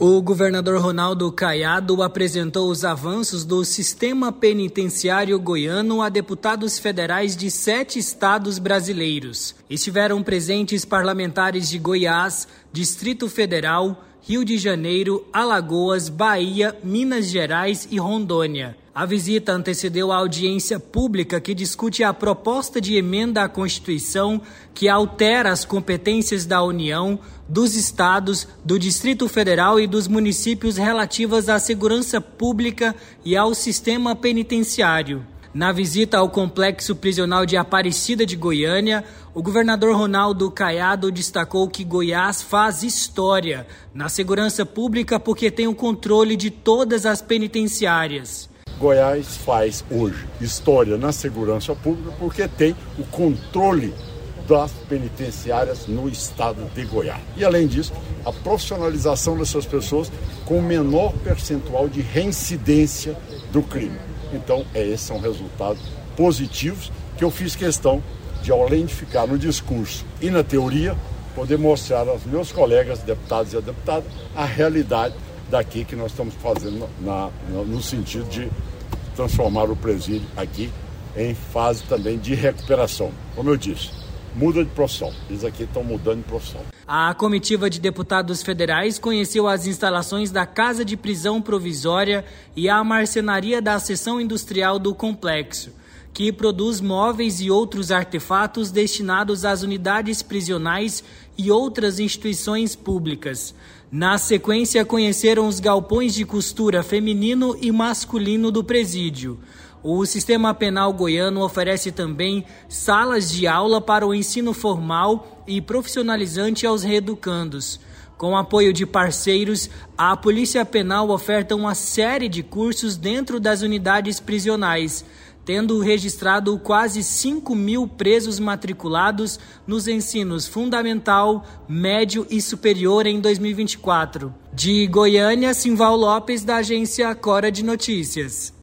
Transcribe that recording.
O governador Ronaldo Caiado apresentou os avanços do sistema penitenciário goiano a deputados federais de 7 estados brasileiros. Estiveram presentes parlamentares de Goiás, Distrito Federal, Rio de Janeiro, Alagoas, Bahia, Minas Gerais e Rondônia. A visita antecedeu a audiência pública que discute a proposta de emenda à Constituição que altera as competências da União, dos estados, do Distrito Federal e dos municípios relativas à segurança pública e ao sistema penitenciário. Na visita ao Complexo Prisional de Aparecida de Goiânia, o governador Ronaldo Caiado destacou que Goiás faz história na segurança pública porque tem o controle de todas as penitenciárias. Goiás faz hoje história na segurança pública porque tem o controle das penitenciárias no estado de Goiás. E além disso, a profissionalização dessas pessoas com menor percentual de reincidência do crime. Então, esses são resultados positivos que eu fiz questão de, além de ficar no discurso e na teoria, poder mostrar aos meus colegas deputados e deputadas a realidade daqui que nós estamos fazendo no sentido de transformar o presídio aqui em fase também de recuperação. Como eu disse, muda de profissão. Eles aqui estão mudando de profissão. A comitiva de deputados federais conheceu as instalações da Casa de Prisão Provisória e a marcenaria da seção industrial do complexo, que produz móveis e outros artefatos destinados às unidades prisionais e outras instituições públicas. Na sequência, conheceram os galpões de costura feminino e masculino do presídio. O sistema penal goiano oferece também salas de aula para o ensino formal e profissionalizante aos reeducandos. Com apoio de parceiros, a Polícia Penal oferta uma série de cursos dentro das unidades prisionais, tendo registrado quase 5.000 presos matriculados nos ensinos fundamental, médio e superior em 2024. De Goiânia, Simval Lopes, da agência Cora de Notícias.